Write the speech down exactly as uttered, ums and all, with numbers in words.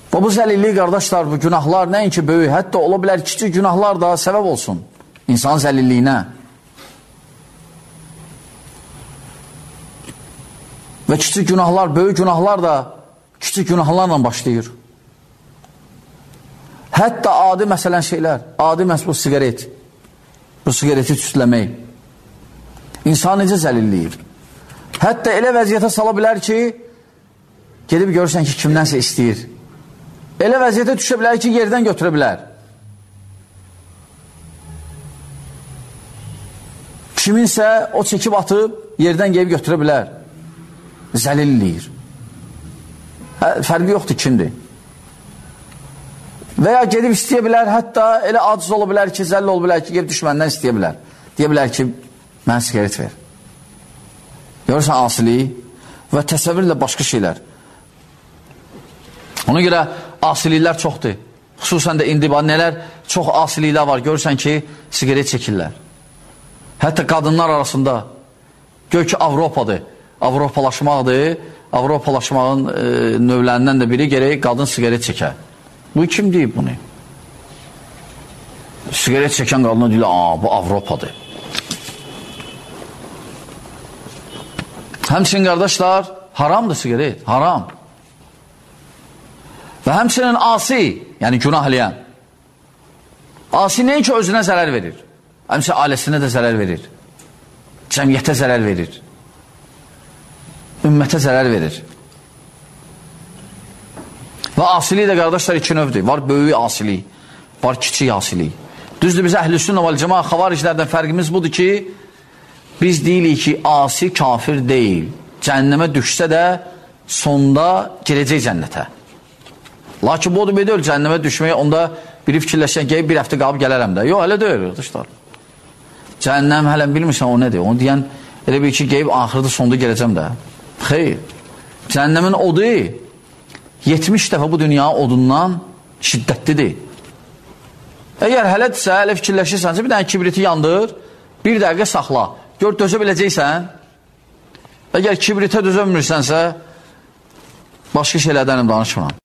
Və bu zəlillik, qardaşlar, bu günahlar nəinki böyük, hətta ola bilər kiçik günahlar da səbəb olsun insanın zəlilliyinə. Və kiçik günahlar, böyük günahlar da kiçik günahlarla başlayır. Hətta adi məsələn şeylər, adi məhz bu sigaret, bu sigareti tüstləmək insan necə zəlilliyir. Hətta elə vəziyyətə sala bilər ki, gedib görürsən ki, kimdənsə istəyir. Elə vəziyyətə düşə bilər ki, yerdən götürə bilər. Kiminsə o çəkib atıb, yerdən gəlib götürə bilər. Zəlilliyir. Hə, fərqi yoxdur kimdir. Və ya gedib istəyə bilər, hətta elə aciz ola bilər ki, zəlil ola bilər ki, gedib düşməndən istəyə bilər. Deyə bilər ki, mənə sigaret ver. Görürsən asiliyi və təsəvvürlə başqa şeylər. Ona görə asiliklər çoxdur. Xüsusən də indi nələr çox asiliklər var. Görürsən ki, sigaret çəkirlər. Hətta qadınlar arasında gör ki, Avropadır. Avropalaşmaqdır. Avropalaşmağın e, növlərindən də biri gerək qadın sigaret çəkər. Bu kim deyib bunu? Sigaret çəkən qadına deyil, aa, bu Avropadır. Həmçinin qardaşlar, haramdır sigaret, haram. Və həmçinin asi, yəni günah eləyən. Asi nəyin ki, özünə zərər verir. Həmçinin ailəsinə də zərər verir. Cəmiyyətə zərər verir. Ümmətə zərər verir. Və asili də qardaşlar iki növdür. Var böyük asili, var kiçik asili. Düzdür, biz əhl-i sünnə vəl cəmaə xavariclərdən fərqimiz budur ki, biz deyilik ki, asi kafir deyil. Cəhənnəmə düşsə də sonda girəcək cənnətə. Lakin bu o demək deyil, cəhənnəmə düşməyə onda biri fikirləşən ki, bir həftə qalıb gələrəm də. Yox, hələ deyil, qardaşlar. Cəhənnəm hələ bilmirsən o nədir? Onu deyən elə bir ki, qeyb axırda sonda gələcəm də. Xeyr, cəhənnəmin o deyil. yetmiş dəfə bu dünya odundan şiddətlidir. Əgər hələdirsə, hələ fikirləşirsənsə, bir dənə kibriti yandır, bir dəqiqə saxla. Gör, dözə biləcəksən. Əgər kibritə dözə bilmirsənsə, başqa şeylərdən danışmıram.